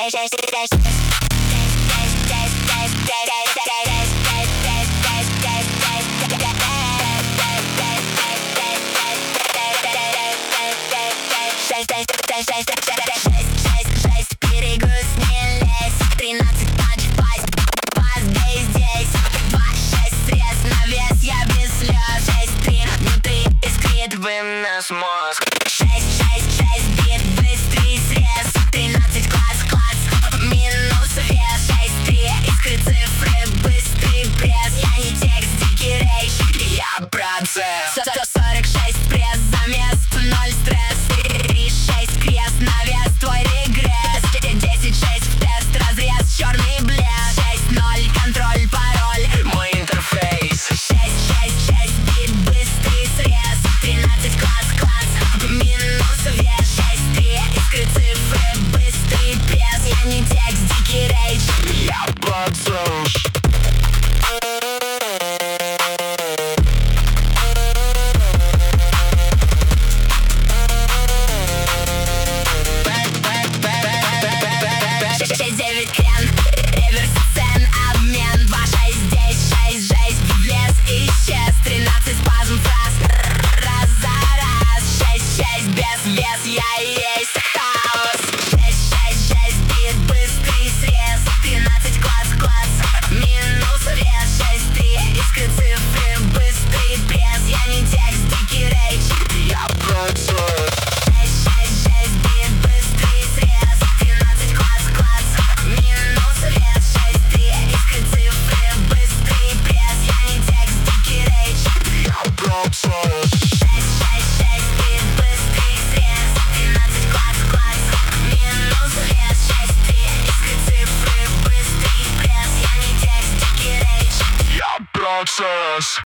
Перегруз не лезь, 13 панч, пас, бей здесь 2, 6 срез на вес, я без слез 6, 3, внутри искрит вынос мозг 6, 6, 6, бит, быстрый срез 13 класс, минус вес 6, 3, искры цифры, быстрый пресс Я не текст, дикий рейдж, я процесс 146 пресс, замес, 0 стресс 3, 6, крест, навес, твой регресс 10, 6, в тест, разрез, черный блеск 6, 0, контроль, пароль, мой интерфейс 6, 6, 6, бит, быстрый срез 13 класс, минус вес 6, 3, искры цифры, быстрый пресс Я не текст, дикий рейдж, я процесс Девять крен, реверс цен, обмен 2, 6, здесь 6, жесть, влез, исчез 13 спазм фраз, раз за раз 6, 6, без вес, я и есть хаос 6, 6, 6, бит, быстрый срез 13 класс, минус вес 6, 3, искры цифры, быстрый пресс Я не текст, дикий рейдж, я процесс 6, 6, 6, бит, быстрый срез 13 класс, минус вес 6, 3, искры цифры, быстрый пресс Я не текст, дикий рейдж, я процесс 6, 6, 6, бит, быстрый срез 13 класс, минус вес 6, 3, искры цифры, быстрый пресс Я не текст, дикий рейдж, я процесс